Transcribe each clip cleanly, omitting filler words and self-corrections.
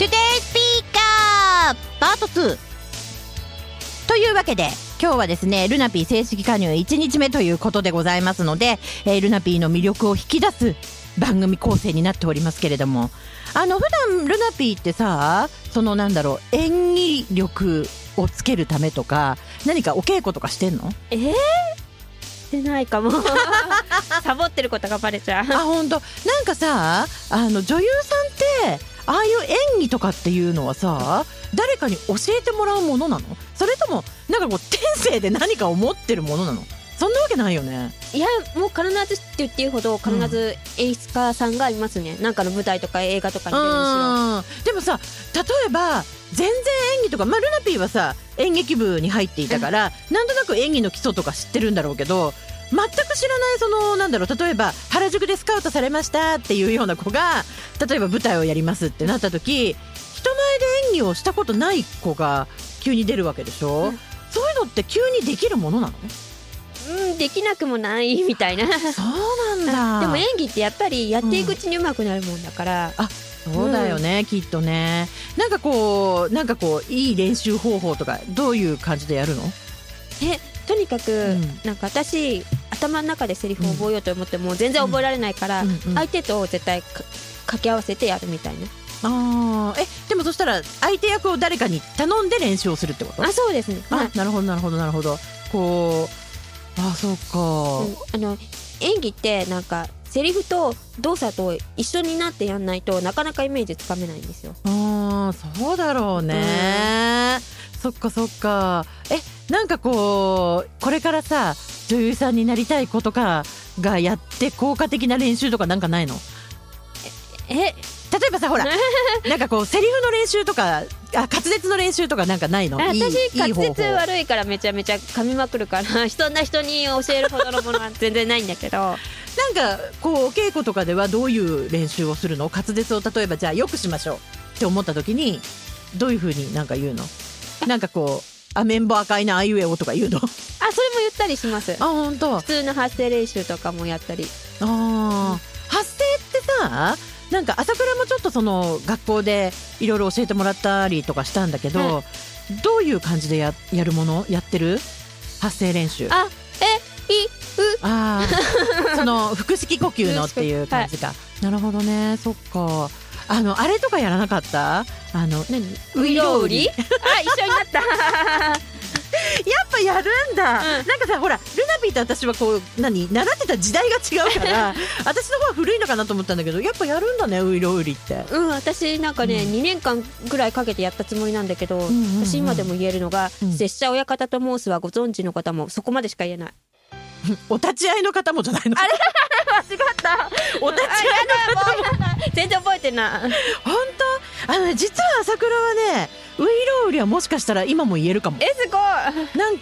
トゥデイスピーカーパート2というわけで、今日はですねルナピー正式加入1日目ということでございますので、ルナピーの魅力を引き出す番組構成になっておりますけれども、普段ルナピーってさ、その演技力をつけるためとか何かお稽古とかしてんの？ してないかもサボってることがバレちゃう。 本当。なんかさ、女優さんってああいう演技とかっていうのはさ、誰かに教えてもらうものなの？それとも天性で何かを持ってるものなの？そんなわけないよね。 いや、もう必ずって言っていいほど必ず演出家さんがいますね、なんかの舞台とか映画とかに出るんですよ。 でもさ、例えば全然演技とか、ルナピーはさ演劇部に入っていたから、なんとなく演技の基礎とか知ってるんだろうけど、全く知らない例えば原宿でスカウトされましたっていうような子が例えば舞台をやりますってなった時、人前で演技をしたことない子が急に出るわけでしょ、そういうのって急にできるものなの？ できなくもないみたいなそうなんだ。 でも演技ってやっぱりやっていくうちに上手くなるもんだから、 そうだよね、きっとね。いい練習方法とかどういう感じでやるの？ とにかく、私頭の中でセリフを覚えようと思っても全然覚えられないから、相手と絶対掛け合わせてやるみたいな。 でもそしたら相手役を誰かに頼んで練習をするってこと？ そうですね。 なるほど。そうか。 演技ってセリフと動作と一緒になってやんないとなかなかイメージつかめないんですよ。 そうだろうね、そっか。これからさ女優さんになりたい子とかがやって効果的な練習とかないの？例えばさ、ほらセリフの練習とか滑舌の練習とかないの？ 私滑舌悪いからめちゃめちゃ噛みまくるからそんな人に教えるほどのものは全然ないんだけどお稽古とかではどういう練習をするの？滑舌を例えばじゃあよくしましょうって思った時にどういう風に言うの？アメンボ赤いなあいうえおとか言うの？それも言ったりします。 本当。 普通の発声練習とかもやったり。 発声ってさ、朝倉もちょっとその学校でいろいろ教えてもらったりとかしたんだけど、どういう感じでやるもの？やってる？発声練習。その腹式呼吸のっていう感じか。なるほどね、そっか。あれとかやらなかった？ ウイロウリ？一緒になったやっぱやるんだ、さ、ほらルナピーと私は習ってた時代が違うから私の方は古いのかなと思ったんだけど、やっぱやるんだね、ウイロウリって。 私2年間ぐらいかけてやったつもりなんだけど、私今でも言えるのが、拙者親方と申すはご存知の方もそこまでしか言えないお立ち会いの方もじゃないの？ あれ間違ったお立ち会いの方も全然覚えてない。 本当？実は朝倉はね、ウイロウリはもしかしたら今も言えるかも。 すごい。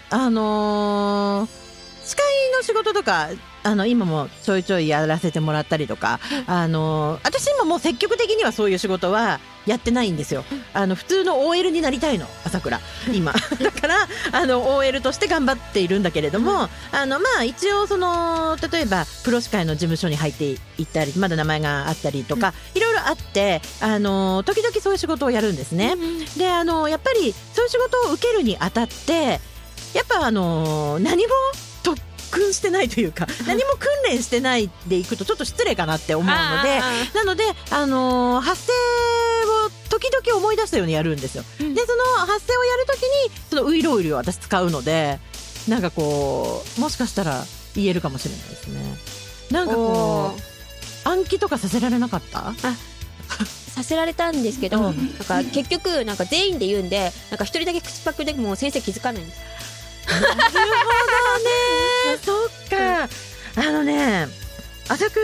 司会の仕事とか今もちょいちょいやらせてもらったりとか、私今もう積極的にはそういう仕事はやってないんですよ。普通の OL になりたいの、朝倉今だからOL として頑張っているんだけれども、一応例えばプロ司会の事務所に入っていったり、まだ名前があったりとかいろいろあって、時々そういう仕事をやるんですね。でやっぱりそういう仕事を受けるにあたってやっぱ何も特訓してないというか何も訓練してないでいくとちょっと失礼かなって思うので、なので発声を時々思い出したようにやるんですよ。でその発声をやるときにそのウイロウリを私使うので、もしかしたら言えるかもしれないですね。暗記とかさせられなかった？ させられたんですけど、結局全員で言うんで一人だけ口パクでも先生気づかないんです。 なるほどねそっか。朝倉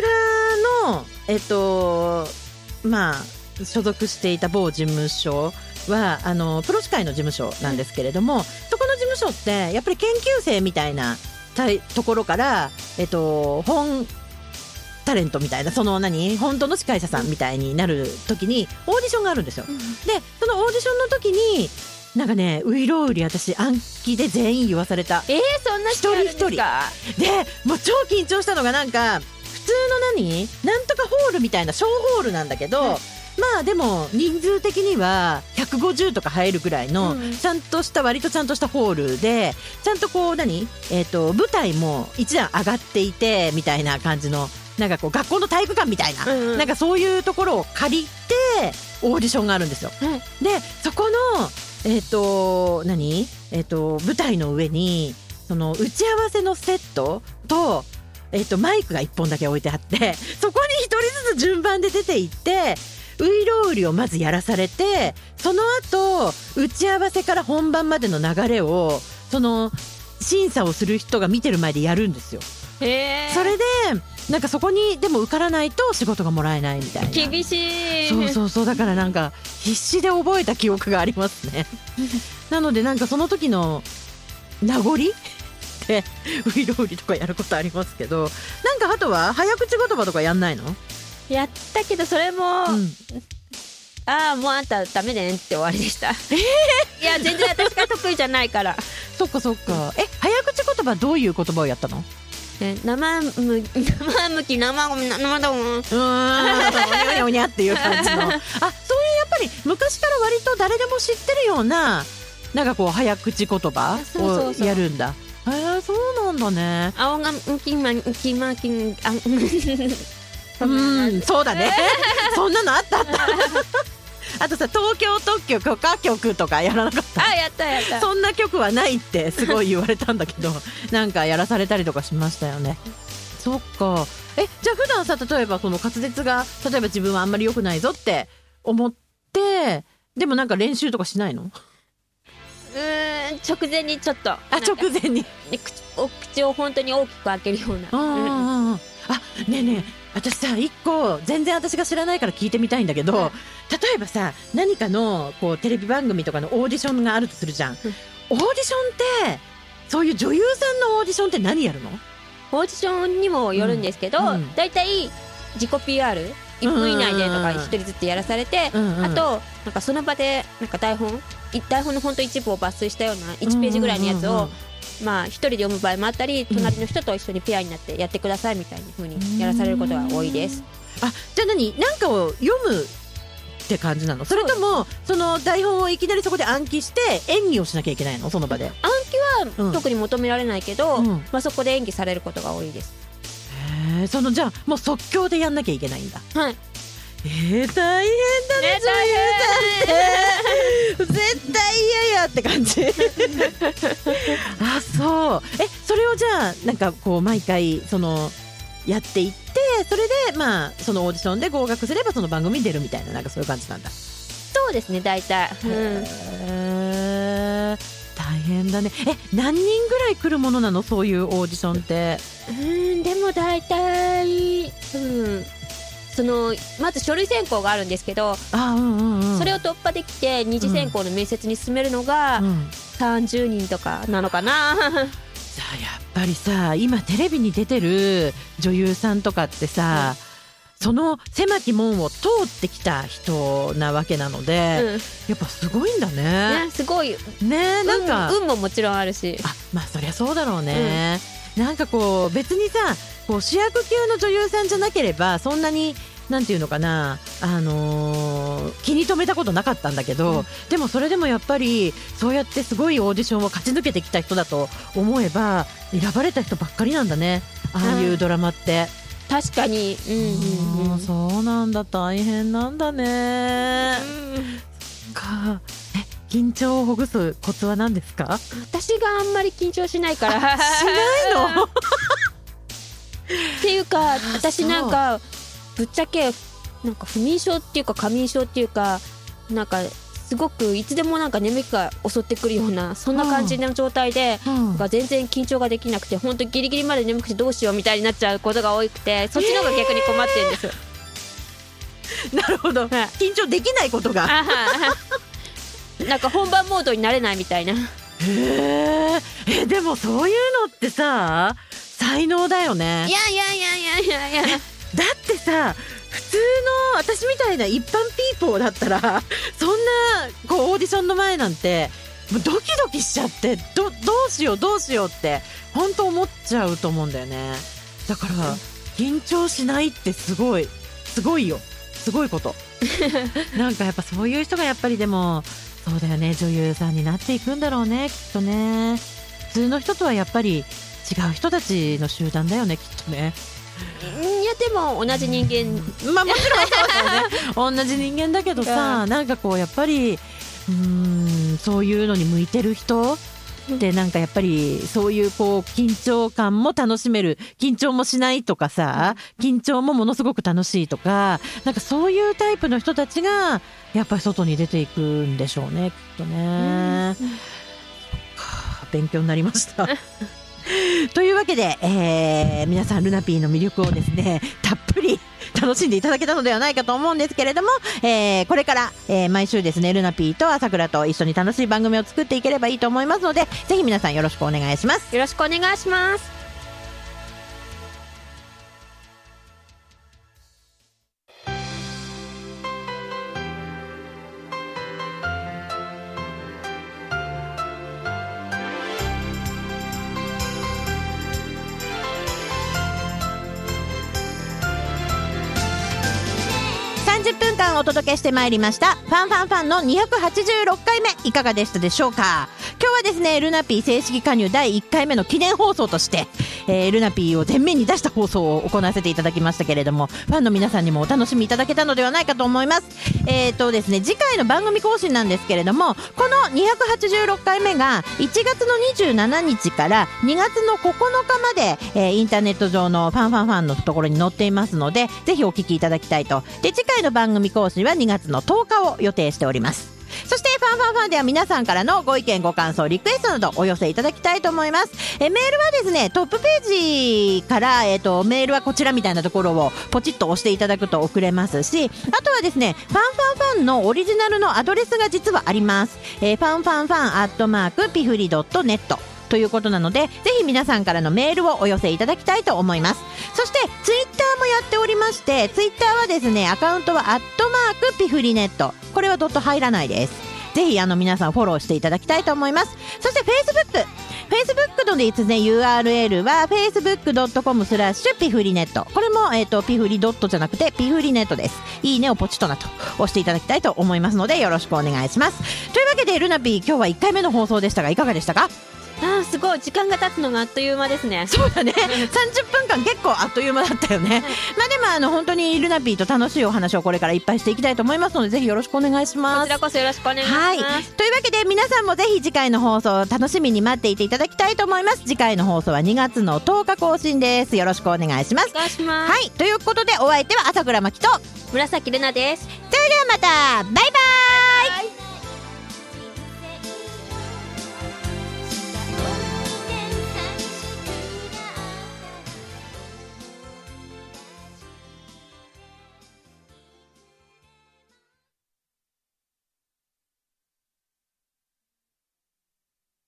の所属していた某事務所はプロ司会の事務所なんですけれども、そこの事務所ってやっぱり研究生みたいなところから本タレントみたいな本当の司会者さんみたいになる時にオーディションがあるんですよ。でそのオーディションの時にウイロウリ私暗記で全員言わされた。 そんな人あるんですか？ 一人でもう超緊張したのが普通のなんとかホールみたいな小ホールなんだけど、 まあでも人数的には150とか入るぐらいのちゃんとした割とちゃんとしたホールで、ちゃんとこう舞台も一段上がっていてみたいな感じの、なんかこう学校の体育館みたいな、なんかそういうところを借りてオーディションがあるんですよ。でそこの舞台の上にその打ち合わせのセットとマイクが1本だけ置いてあって、そこに1人ずつ順番で出ていってウイロウリをまずやらされて、その後打ち合わせから本番までの流れをその審査をする人が見てる前でやるんですよ。それでなんかそこにでも受からないと仕事がもらえないみたいな。 厳しい。 そうだからなんか必死で覚えた記憶がありますねなのでなんかその時の名残でウイロウリとかやることありますけど、なんかあとは早口言葉とかやんないの？ やったけどそれも、ああもうあんたダメねんって終わりでした。いや全然私が得意じゃないからそっか早口言葉どういう言葉をやったの？ 生むき生ゴミ生だもん、おにゃおにゃっていう感じのそういうやっぱり昔から割と誰でも知ってるようななんかこう早口言葉をやるんだ。そうなんだね。 青がむきまきまきそうだねそんなのあったあとさ、東京特許許可局とかやらなかった？ やったそんな局はないってすごい言われたんだけどなんかやらされたりとかしましたよね。そっか。じゃあ普段さ、例えばこの滑舌が例えば自分はあんまり良くないぞって思って、でもなんか練習とかしないの？ 直前にちょっと直前に口を本当に大きく開けるような。 ねえねえ、私さ一個全然私が知らないから聞いてみたいんだけど、例えばさ何かのこうテレビ番組とかのオーディションがあるとするじゃん。オーディションってそういう女優さんのオーディションって何やるの？ オーディションにもよるんですけど、だいたい自己 PR1 分以内でとか1人ずつやらされて、あとなんかその場でなんか台本の本当一部を抜粋したような1ページぐらいのやつをまあ一人で読む場合もあったり、隣の人と一緒にペアになってやってくださいみたいな風にやらされることが多いです。 じゃあ何かを読むって感じなの？それともその台本をいきなりそこで暗記して演技をしなきゃいけないの？その場で暗記は特に求められないけど、そこで演技されることが多いです。 じゃあもう即興でやんなきゃいけないんだ。 はい。 大変だね、女優さんって絶対嫌やって感じそうそれをじゃあなんかこう毎回そのやっていって、それでまあそのオーディションで合格すればその番組に出るみたいな、なんかそういう感じなんだ。 そうですね、大体。 大変だね。何人ぐらい来るものなの、そういうオーディションって？ でも大体そのまず書類選考があるんですけど、それを突破できて二次選考の面接に進めるのが30人とかなのかな。じゃあやっぱりさ、今テレビに出てる女優さんとかってさ、その狭き門を通ってきた人なわけなので、やっぱすごいんだね。 すごいね。なんか運ももちろんあるし、 まあそりゃそうだろうね。なんかこう別にさ、こう主役級の女優さんじゃなければそんなになんていうのかな、気に留めたことなかったんだけど、でもそれでもやっぱりそうやってすごいオーディションを勝ち抜けてきた人だと思えば選ばれた人ばっかりなんだね、ああいうドラマって。 確かに。 そうなんだ、大変なんだね。緊張をほぐすコツは何ですか？ 私があんまり緊張しないから。 しないの？ っていうか、私なんかぶっちゃけなんか不眠症っていうか過眠症っていうか、なんかすごくいつでもなんか眠気が襲ってくるような、そんな感じの状態で、全然緊張ができなくて、本当ギリギリまで眠くてどうしようみたいになっちゃうことが多くて、そっちの方が逆に困ってるんです。 なるほど、緊張できないことがなんか本番モードになれないみたいな。 でもそういうのってさ、才能だよね。 いやだってさ、普通の私みたいな一般ピーポーだったらそんなこうオーディションの前なんてもうドキドキしちゃって、どうしようって本当思っちゃうと思うんだよね。だから緊張しないってすごいよ、すごいこと。 なんかやっぱそういう人がやっぱりでもそうだよね、女優さんになっていくんだろうね、きっとね。普通の人とはやっぱり違う人たちの集団だよね、きっとね。 いやでも同じ人間、 まあもちろんそうだよね同じ人間だけどさ、なんかこうやっぱりそういうのに向いてる人で、なんかやっぱりそういうこう緊張感も楽しめる、緊張もしないとかさ、緊張もものすごく楽しいとか、なんかそういうタイプの人たちがやっぱり外に出ていくんでしょうね、きっとね。そっか、勉強になりましたというわけで、皆さんルナピーの魅力をですねたっぷり楽しんでいただけたのではないかと思うんですけれども、これから、毎週ですねルナピーと朝倉と一緒に楽しい番組を作っていければいいと思いますので、ぜひ皆さんよろしくお願いします。 よろしくお願いします。 30分間お届けしてまいりましたファンファンファンの286回目いかがでしたでしょうか。今日はですねルナピー正式加入第1回目の記念放送として、ルナピーを前面に出した放送を行わせていただきましたけれども、ファンの皆さんにもお楽しみいただけたのではないかと思います。ですね、次回の番組更新なんですけれども、この286回目が1月の27日から2月の9日まで、インターネット上のファンファンファンのところに載っていますので、ぜひお聞きいただきたいと。で、次回の番組更新は2月の10日を予定しております。そしてファンファンファンでは皆さんからのご意見ご感想リクエストなどお寄せいただきたいと思います。メールはですねトップページから、メールはこちらみたいなところをポチッと押していただくと送れますし、あとはですねファンファンファンのオリジナルのアドレスが実はあります。ファンファンファンピフリ.netということなので、ぜひ皆さんからのメールをお寄せいただきたいと思います。そしてツイッターもやっておりまして、ツイッターはですねアカウントはピフリネット、これはドット入らないです。ぜひ皆さんフォローしていただきたいと思います。そして Facebook のですね URL は facebook.com/ピフリネット、これもピフリドットじゃなくてピフリネットです。いいねをポチッとなと押していただきたいと思いますのでよろしくお願いします。というわけでルナピー今日は1回目の放送でしたがいかがでしたか。 すごい時間が経つのがあっという間ですね。 そうだね30分間結構あっという間だったよね、まあでも本当にルナピーと楽しいお話をこれからいっぱいしていきたいと思いますので、ぜひよろしくお願いします。 こちらこそよろしくお願いします。はい、 というわけで皆さんもぜひ次回の放送楽しみに待っていていただきたいと思います。次回の放送は2月の10日更新です。よろしくお願いします。 お願いします。 はい、ということでお相手は朝倉真希と紫ルナです。 それではまたバイバーイ。